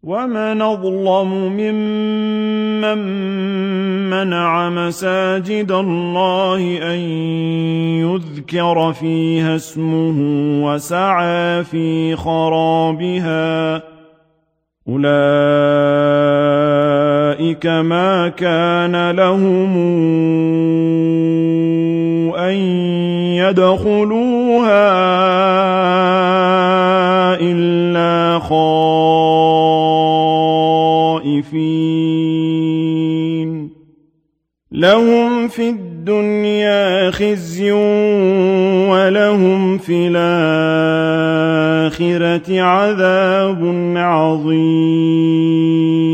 ومن أظلم ممن منع مساجد الله أن يذكر فيها اسمه وسعى في خرابها أولئك ما كان لهم أن يدخلوها إلا خائفين لهم في الدنيا خزي ولهم في الآخرة عذاب عظيم